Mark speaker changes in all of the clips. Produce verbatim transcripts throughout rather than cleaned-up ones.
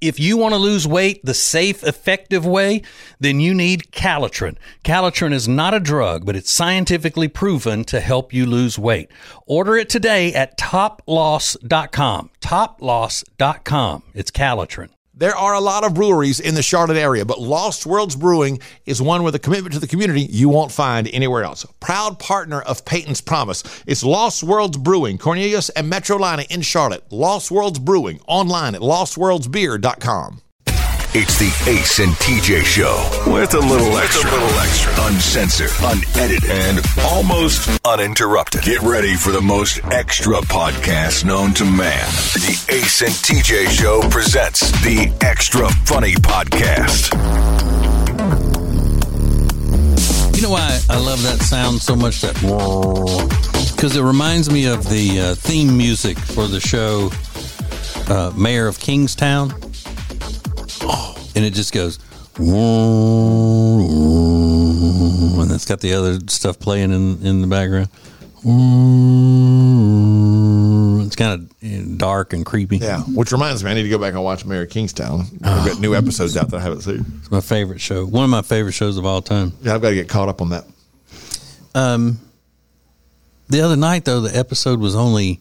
Speaker 1: If you want to lose weight the safe, effective way, then you need Calitrin. Calitrin is not a drug, but it's scientifically proven to help you lose weight. Order it today at top loss dot com. top loss dot com. It's Calitrin.
Speaker 2: There are a lot of breweries in the Charlotte area, but Lost Worlds Brewing is one with a commitment to the community you won't find anywhere else. Proud partner of Peyton's Promise. It's Lost Worlds Brewing, Cornelius and Metrolina in Charlotte. Lost Worlds Brewing, online at lost worlds beer dot com.
Speaker 3: It's the Ace and T J Show with a little extra, a little extra, uncensored, unedited, and almost uninterrupted. Get ready for the most extra podcast known to man. The Ace and T J Show presents the Extra Funny Podcast.
Speaker 1: You know why I love that sound so much? That because it reminds me of the uh, theme music for the show uh, Mayor of Kingstown. Oh, and it just goes, and it's got the other stuff playing in, in the background. It's kind of dark and creepy.
Speaker 2: Yeah, which reminds me, I need to go back and watch Mayor of Kingstown. I've got new episodes out that I haven't seen.
Speaker 1: It's my favorite show. One of my favorite shows of all time.
Speaker 2: Yeah, I've got to get caught up on that.
Speaker 1: Um, the other night, though, the episode was only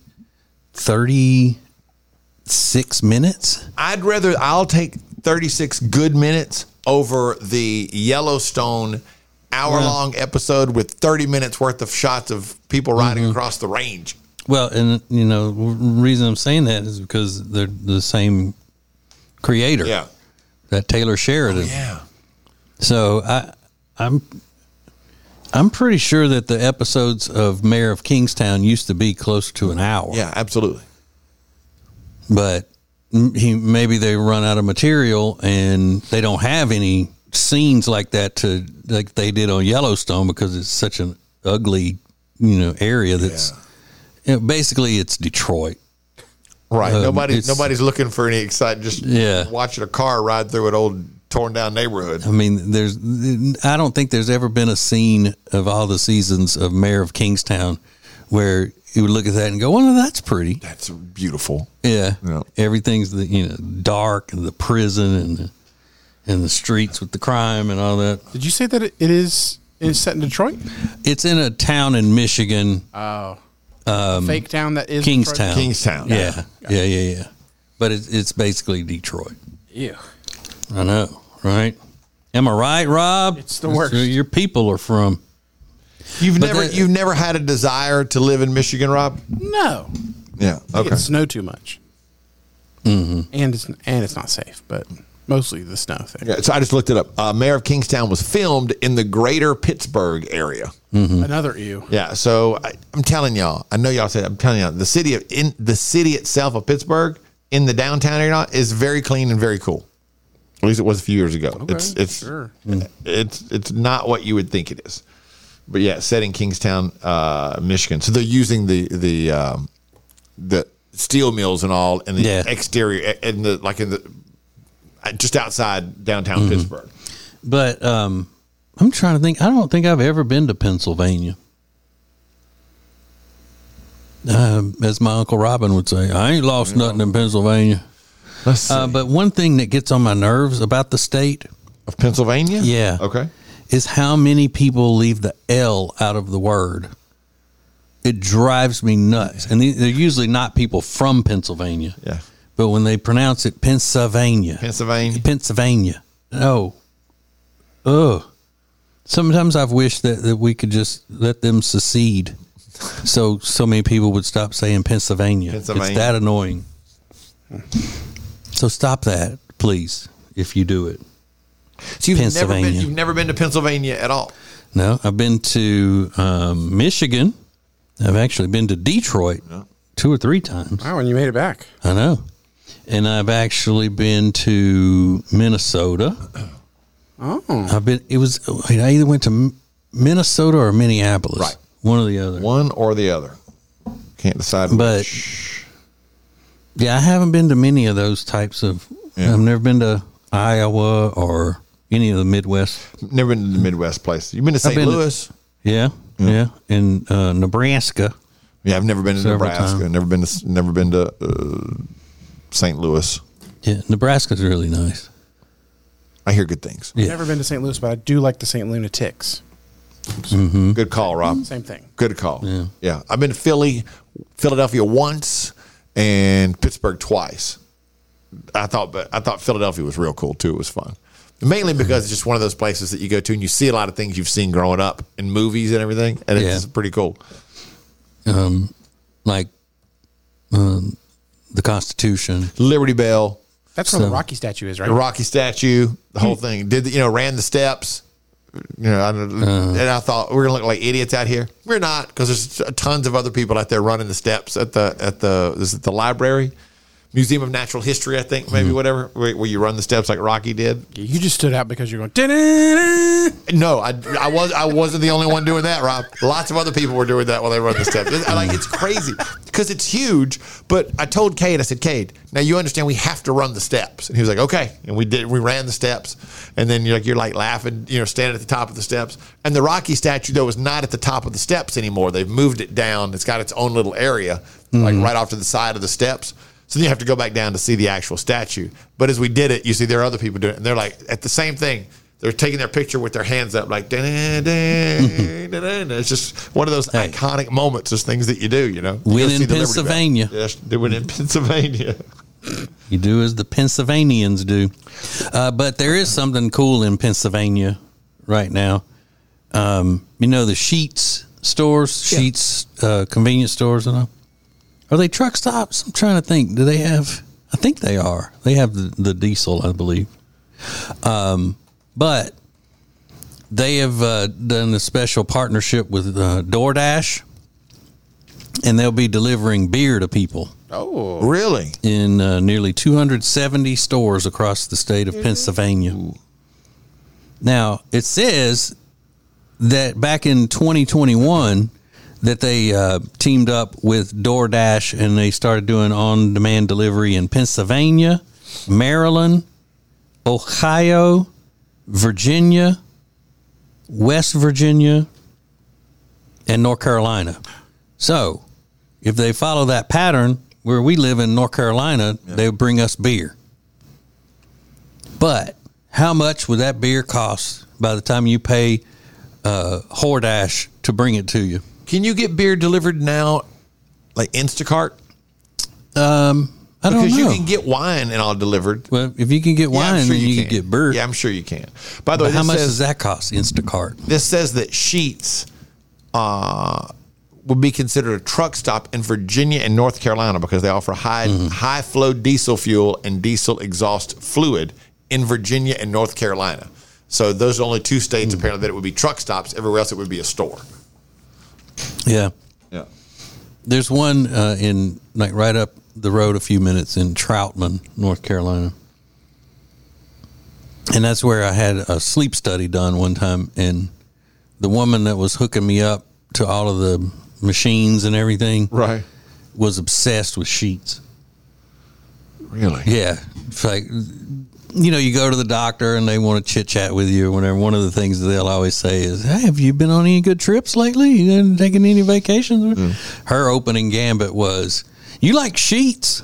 Speaker 1: thirty-six minutes.
Speaker 2: I'd rather, I'll take thirty-six good minutes over the Yellowstone hour-long yeah. episode with thirty minutes worth of shots of people riding mm-hmm. across the range.
Speaker 1: Well, and, you know, the reason I'm saying that is because they're the same creator.
Speaker 2: Yeah.
Speaker 1: That Taylor Sheridan.
Speaker 2: Oh, yeah.
Speaker 1: So I, I'm... I'm pretty sure that the episodes of Mayor of Kingstown used to be close to an hour.
Speaker 2: Yeah, absolutely.
Speaker 1: But he, maybe they run out of material and they don't have any scenes like that to like they did on Yellowstone because it's such an ugly, you know, area that's yeah. you know, basically it's Detroit.
Speaker 2: Right.
Speaker 1: Um,
Speaker 2: Nobody, nobody's looking for any excitement. Just
Speaker 1: yeah.
Speaker 2: watching a car ride through an old torn down neighborhood.
Speaker 1: I mean, there's, I don't think there's ever been a scene of all the seasons of Mayor of Kingstown where you would look at that and go, well, that's pretty.
Speaker 2: That's beautiful.
Speaker 1: Yeah.
Speaker 2: yeah.
Speaker 1: Everything's, the, you know, dark and the prison and the, and the streets with the crime and all that.
Speaker 4: Did you say that it is, it is set in Detroit?
Speaker 1: It's in a town in Michigan.
Speaker 4: Oh.
Speaker 1: Um,
Speaker 4: fake town that is
Speaker 1: Kingstown.
Speaker 4: Detroit?
Speaker 2: Kingstown.
Speaker 1: Yeah. Yeah. Yeah. Yeah. But it's, it's basically Detroit.
Speaker 4: Yeah.
Speaker 1: I know. Right? Am I right, Rob?
Speaker 4: It's the worst.
Speaker 1: That's where your people are from.
Speaker 2: You've
Speaker 1: But
Speaker 2: never
Speaker 1: that-
Speaker 2: you've never had a desire to live in Michigan, Rob?
Speaker 4: No.
Speaker 2: Yeah.
Speaker 4: I
Speaker 2: Okay.
Speaker 4: get snow too much.
Speaker 1: Mm-hmm.
Speaker 4: And it's and it's not safe, but mostly the snow thing.
Speaker 2: Yeah, so I just looked it up. Uh, Mayor of Kingstown was filmed in the greater Pittsburgh area.
Speaker 1: Mm-hmm.
Speaker 4: Another ew.
Speaker 2: Yeah, so I, I'm telling y'all, I know y'all said, I'm telling y'all, the city of in the city itself of Pittsburgh in the downtown area is very clean and very cool. At least it was a few years ago.
Speaker 4: Okay,
Speaker 2: it's it's
Speaker 4: sure.
Speaker 2: it's it's not what you would think it is. But yeah, set in Kingstown, uh, Michigan. So they're using the the um, the steel mills and all in the
Speaker 1: Yeah.
Speaker 2: exterior in the like in the just outside downtown
Speaker 1: Mm-hmm.
Speaker 2: Pittsburgh.
Speaker 1: But um, I'm trying to think. I don't think I've ever been to Pennsylvania. Um, as my Uncle Robin would say, I ain't lost nothing in Pennsylvania.
Speaker 2: Let's see.
Speaker 1: Uh, but one thing that gets on my nerves about the state,
Speaker 2: Of Pennsylvania?
Speaker 1: yeah,
Speaker 2: Okay.
Speaker 1: is how many people leave the L out of the word. It drives me nuts. And they're usually not people from Pennsylvania.
Speaker 2: Yeah.
Speaker 1: But when they pronounce it Pennsylvania,
Speaker 2: Pennsylvania.
Speaker 1: Pennsylvania, oh, ugh. Sometimes I've wished that, that we could just let them secede, so so many people would stop saying Pennsylvania.
Speaker 2: Pennsylvania.
Speaker 1: It's that annoying. So stop that, please, if you do it.
Speaker 2: So you've never been
Speaker 1: Pennsylvania.
Speaker 2: you've never been to Pennsylvania at all.
Speaker 1: No, I've been to um, Michigan. I've actually been to Detroit
Speaker 2: Yeah.
Speaker 1: two or three times.
Speaker 4: Wow, and you made it back.
Speaker 1: I know. And I've actually been to Minnesota.
Speaker 4: Oh.
Speaker 1: I've been, it was, I either went to M- Minnesota or Minneapolis.
Speaker 2: Right.
Speaker 1: One or the other.
Speaker 2: One or the other. Can't decide.
Speaker 1: But,
Speaker 2: which.
Speaker 1: yeah, I haven't been to many of those types of,
Speaker 2: Yeah.
Speaker 1: I've never been to Iowa or any of the Midwest.
Speaker 2: Never been to the Midwest place. You've been to Saint
Speaker 1: been to-
Speaker 2: Louis?
Speaker 1: Yeah. Yeah. In uh, Nebraska.
Speaker 2: Yeah, I've never been to
Speaker 1: Several
Speaker 2: Nebraska.
Speaker 1: times.
Speaker 2: Never been to never been to uh, Saint Louis.
Speaker 1: Yeah, Nebraska's really nice.
Speaker 2: I hear good things.
Speaker 1: Yeah.
Speaker 4: I've never been to Saint Louis, but I do like the Saint Lunatics.
Speaker 1: Mm-hmm.
Speaker 2: Good call, Rob.
Speaker 4: Same thing.
Speaker 2: Good call.
Speaker 1: Yeah.
Speaker 2: yeah. I've been to Philly, Philadelphia once, and Pittsburgh twice. I thought, but I thought Philadelphia was real cool too. It was fun, mainly because it's just one of those places that you go to and you see a lot of things you've seen growing up in movies and everything, and it's
Speaker 1: Yeah.
Speaker 2: just pretty cool.
Speaker 1: Um, like um, the Constitution.
Speaker 2: Liberty Bell,
Speaker 4: That's where
Speaker 1: So-
Speaker 4: the Rocky statue is, right?
Speaker 2: the Rocky statue, the whole thing. Did the, you know ran the steps? You know, I, don't- and I thought we're gonna look like idiots out here. We're not, because there's tons of other people out there running the steps at the at the is it the library, Museum of Natural History, I think maybe whatever, where, where you run the steps like Rocky did.
Speaker 4: You just stood out because you're going. Da-da-da.
Speaker 2: No, I, I was I wasn't the only one doing that, Rob. Lots of other people were doing that while they run the steps. It's, I like it's crazy because it's huge. But I told Cade, I said, Cade, now you understand we have to run the steps, and he was like, okay, and we did. We ran the steps, and then you're like you're like laughing, you know, standing at the top of the steps. And the Rocky statue though is not at the top of the steps anymore. They've moved it down. It's got its own little area, mm-hmm. like right off to the side of the steps. So then you have to go back down to see the actual statue. But as we did it, you see there are other people doing it. And they're like, at the same thing, they're taking their picture with their hands up like, da-da, da, da, da. It's just one of those
Speaker 1: Hey.
Speaker 2: iconic moments, those things that you do, you know. You
Speaker 1: Win
Speaker 2: go
Speaker 1: in
Speaker 2: see the Liberty Bell.
Speaker 1: Pennsylvania.
Speaker 2: Yes, they win in Pennsylvania.
Speaker 1: You do as the Pennsylvanians do. Uh, but there is something cool in Pennsylvania right now. Um, you know, the Sheets stores,
Speaker 2: Yeah.
Speaker 1: Sheets uh, convenience stores, and all. Are they truck stops? I'm trying to think. Do they have? I think they are. They have the, the diesel, I believe. Um, but they have uh, done a special partnership with uh, DoorDash, and they'll be delivering beer to people
Speaker 4: Oh,
Speaker 2: Really?
Speaker 1: in uh, nearly two hundred seventy stores across the state of Pennsylvania. Now, it says that back in twenty twenty-one that they uh, teamed up with DoorDash and they started doing on-demand delivery in Pennsylvania, Maryland, Ohio, Virginia, West Virginia, and North Carolina. So, if they follow that pattern, where we live in North Carolina, yeah. they bring us beer. But how much would that beer cost by the time you pay uh, DoorDash to bring it to you?
Speaker 2: Can you get beer delivered now, like Instacart?
Speaker 1: Um, I don't
Speaker 2: because
Speaker 1: know.
Speaker 2: you can get wine and all delivered.
Speaker 1: Well, if you can get wine,
Speaker 2: yeah, sure
Speaker 1: then you,
Speaker 2: you
Speaker 1: can get beer.
Speaker 2: Yeah, I'm sure you can. By the
Speaker 1: but
Speaker 2: way,
Speaker 1: how much
Speaker 2: says,
Speaker 1: does that cost, Instacart?
Speaker 2: This says that Sheets uh, would be considered a truck stop in Virginia and North Carolina because they offer high mm-hmm. high flow diesel fuel and diesel exhaust fluid in Virginia and North Carolina. So those are only two states mm-hmm. apparently that it would be truck stops. Everywhere else it would be a store.
Speaker 1: Yeah.
Speaker 2: Yeah.
Speaker 1: There's one uh, in like right up the road a few minutes in Troutman, North Carolina. And that's where I had a sleep study done one time. And the woman that was hooking me up to all of the machines and everything
Speaker 2: right.
Speaker 1: was obsessed with Sheets.
Speaker 2: Really?
Speaker 1: Yeah. It's like, you know, you go to the doctor and they want to chit chat with you or whatever. One of the things that they'll always say is, hey, have you been on any good trips lately? You been taking any vacations? Mm. Her opening gambit was, you like Sheets?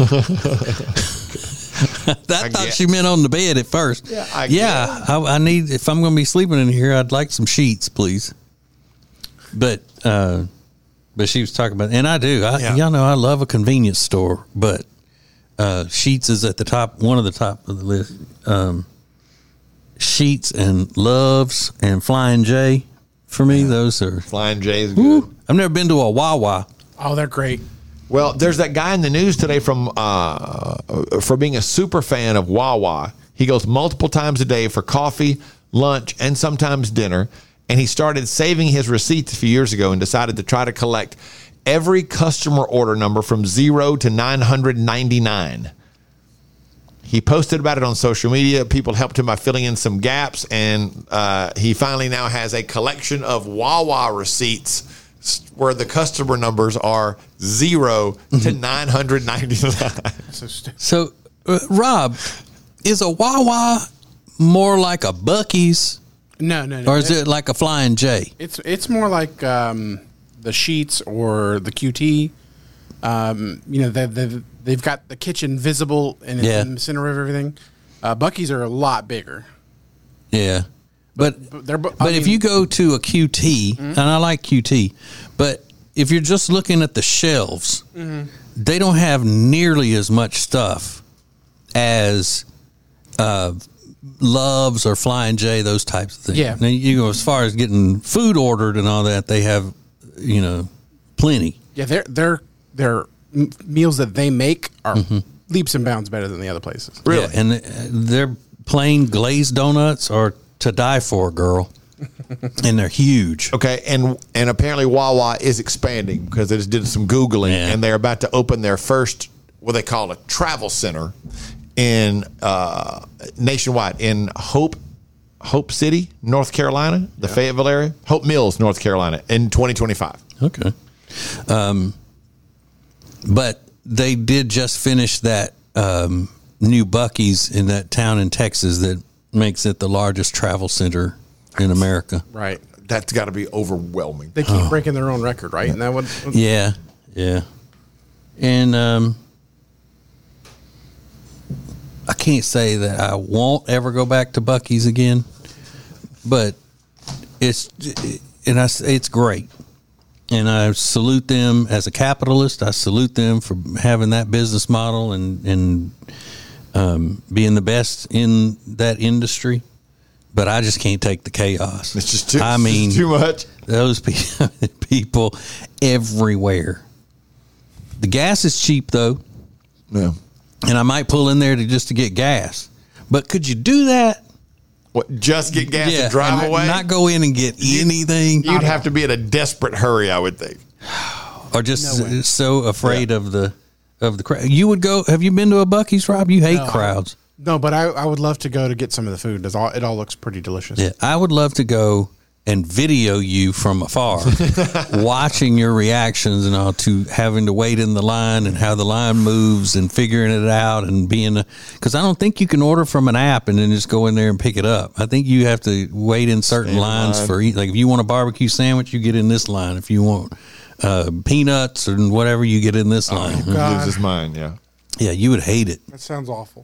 Speaker 1: I, I thought she meant on the bed at first.
Speaker 2: Yeah, I,
Speaker 1: yeah I, I need, if I'm going to be sleeping in here, I'd like some sheets, please. But, uh, but she was talking about, and I do. I, yeah. Y'all know I love a convenience store, but uh, Sheets is at the top, one of the top of the list. Um, Sheets and Loves and Flying J for me. Yeah. Those are
Speaker 2: Flying J is good. Woo,
Speaker 1: I've never been to a Wawa.
Speaker 4: Oh, they're great.
Speaker 2: Well, there's that guy in the news today from uh, for being a super fan of Wawa. He goes multiple times a day for coffee, lunch, and sometimes dinner. And he started saving his receipts a few years ago and decided to try to collect every customer order number from zero to nine hundred ninety-nine. He posted about it on social media. People helped him by filling in some gaps. And uh, he finally now has a collection of Wawa receipts where the customer numbers are zero mm-hmm. to nine hundred ninety-nine.
Speaker 4: So, stupid.
Speaker 1: so uh, Rob, is a Wawa more like a Buc-ee's?
Speaker 4: No, no, no.
Speaker 1: Or is it, it like a Flying J?
Speaker 4: It's it's more like um, the Sheets or the Q T. Um, you know, they, they they've got the kitchen visible and it's
Speaker 1: Yeah.
Speaker 4: in the center of everything. Uh, Buc-ee's are a lot bigger.
Speaker 1: Yeah. But
Speaker 4: But they're. bu-
Speaker 1: but
Speaker 4: I
Speaker 1: if
Speaker 4: mean,
Speaker 1: you go to a Q T, and I like Q T, but if you're just looking at the shelves, they don't have nearly as much stuff as uh, Love's or Flying J, those types of things.
Speaker 4: Yeah.
Speaker 1: Now, you know, as far as getting food ordered and all that, they have, you know, plenty.
Speaker 4: yeah, their their their m- meals that they make are leaps and bounds better than the other places.
Speaker 2: Really?
Speaker 1: Yeah, and uh, their plain glazed donuts are to die for, girl. And they're huge.
Speaker 2: Okay, and and apparently Wawa is expanding because they just did some Googling,
Speaker 1: Yeah.
Speaker 2: and they're about to open their first, what they call a travel center in uh, nationwide in Hope Hope City, North Carolina, the Fayetteville area, Hope Mills, North Carolina, in twenty twenty-five.
Speaker 1: Okay. Um, but they did just finish that um, new Buc-ee's in that town in Texas that makes it the largest travel center in America.
Speaker 4: Right.
Speaker 2: That's got to be overwhelming.
Speaker 4: They keep breaking their own record, right? And that would.
Speaker 1: Yeah, yeah. And um, I can't say that I won't ever go back to Buc-ee's again, but it's and I, it's great. And I salute them as a capitalist. I salute them for having that business model and and um, being the best in that industry. But I just can't take the chaos.
Speaker 2: It's just too,
Speaker 1: I
Speaker 2: it's
Speaker 1: mean,
Speaker 2: too much.
Speaker 1: those pe- people everywhere. The gas is cheap though,
Speaker 2: Yeah.
Speaker 1: and I might pull in there to just to get gas. But could you do that?
Speaker 2: What? Just get gas and drive
Speaker 1: and
Speaker 2: away?
Speaker 1: not go in and get anything,
Speaker 2: You'd have to be in a desperate hurry, I would think.
Speaker 1: or just
Speaker 4: No way.
Speaker 1: so afraid of the of the crowd. You would go. Have you been to a Buc-ee's, Rob? You hate
Speaker 4: No, I-
Speaker 1: crowds.
Speaker 4: No, but I, I would love to go to get some of the food. It's all, it all looks pretty delicious.
Speaker 1: Yeah, I would love to go and video you from afar, watching your reactions and all to having to wait in the line and how the line moves and figuring it out and being a, because I don't think you can order from an app and then just go in there and pick it up. I think you have to wait in certain
Speaker 2: in
Speaker 1: lines
Speaker 2: line.
Speaker 1: for eat. Like if you want a barbecue sandwich, you get in this line. If you want uh, peanuts or whatever, you get in this line.
Speaker 2: He
Speaker 4: God.
Speaker 2: loses his mind, yeah.
Speaker 1: Yeah, you would hate it,
Speaker 4: That sounds awful.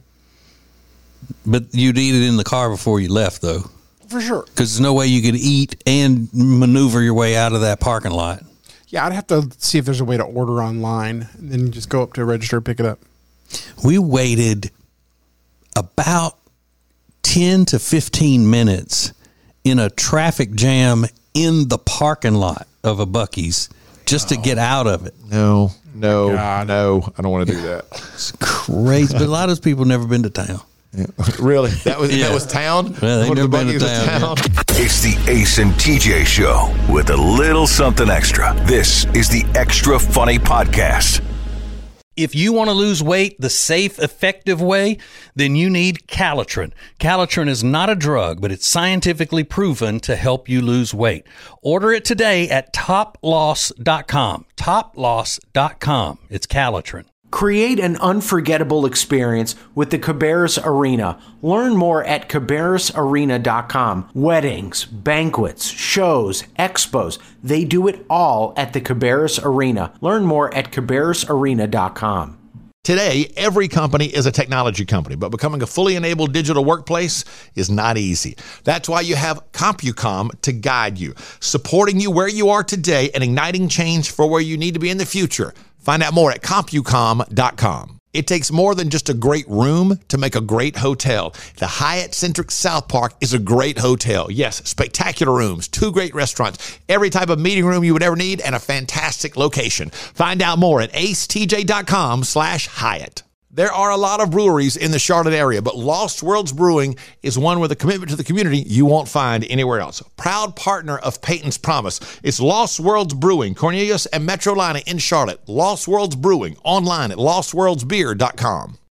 Speaker 1: but you'd eat it in the car before you left though.
Speaker 4: For sure.
Speaker 1: Because there's no way you could eat and maneuver your way out of that parking lot.
Speaker 4: Yeah, I'd have to see if there's a way to order online and then just go up to a register, pick it up.
Speaker 1: We waited about ten to fifteen minutes in a traffic jam in the parking lot of a Buc-ee's just to get out of it.
Speaker 2: No, no,
Speaker 4: God.
Speaker 2: no. I don't want to do that.
Speaker 1: It's crazy. But a lot of those people never been to town.
Speaker 2: Yeah. Really? That was
Speaker 1: Yeah.
Speaker 2: that was town?
Speaker 1: Well, they've
Speaker 2: One of
Speaker 1: never
Speaker 2: the
Speaker 1: been to
Speaker 2: Buc-ee's was
Speaker 1: town,
Speaker 3: It's the Ace and T J Show with a little something extra. This is the Extra Funny Podcast.
Speaker 1: If you want to lose weight the safe, effective way, then you need Calitrin. Calitrin is not a drug, but it's scientifically proven to help you lose weight. Order it today at top loss dot com. top loss dot com. It's Calitrin.
Speaker 5: Create an unforgettable experience with the Cabarrus Arena. Learn more at cabarrus arena dot com. Weddings, banquets, shows, expos, they do it all at the Cabarrus Arena. Learn more at cabarrus arena dot com.
Speaker 2: Today, every company is a technology company, but becoming a fully enabled digital workplace is not easy. That's why you have CompuCom to guide you, supporting you where you are today and igniting change for where you need to be in the future. Find out more at compucom dot com. It takes more than just a great room to make a great hotel. The Hyatt Centric South Park is a great hotel. Yes, spectacular rooms, two great restaurants, every type of meeting room you would ever need, and a fantastic location. Find out more at acetj dot com slash Hyatt. There are a lot of breweries in the Charlotte area, but Lost Worlds Brewing is one with a commitment to the community you won't find anywhere else. Proud partner of Peyton's Promise. It's Lost Worlds Brewing, Cornelius and Metrolina in Charlotte. Lost Worlds Brewing, online at lost worlds beer dot com.